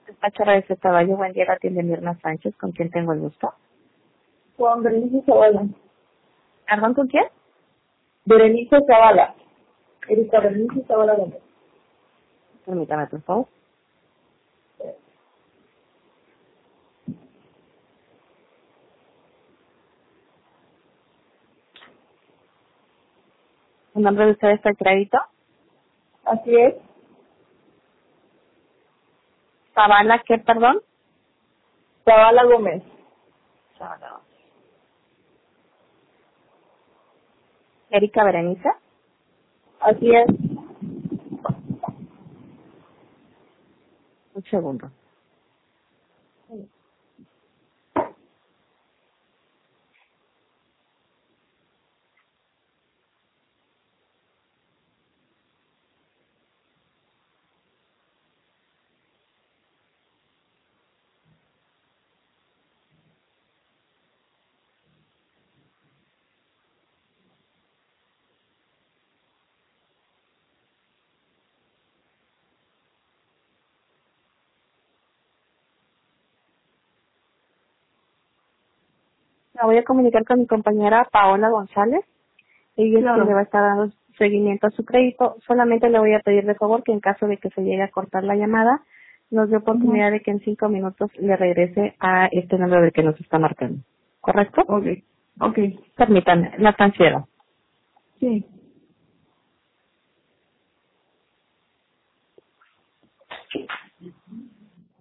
Despachera de Caballo, buen día, la atiende Mirna Sánchez, ¿con quién tengo el gusto? Con Berenice Zavala. ¿Perdón, con quién? Berenice Zavala. Erika Berenice Zavala Gómez. Permítame, por favor. ¿El nombre de usted está el crédito? Así es. ¿Zavala qué, perdón? Zavala Gómez. Zavala. ¿Erika Berenice? Así es. Un segundo. Me voy a comunicar con mi compañera Paola González. Ella es quien le va a estar dando seguimiento a su crédito. Solamente le voy a pedir de favor que en caso de que se llegue a cortar la llamada, nos dé oportunidad de que en 5 minutos le regrese a este número del que nos está marcando. ¿Correcto? Ok. Permítanme, la transfiero. Sí.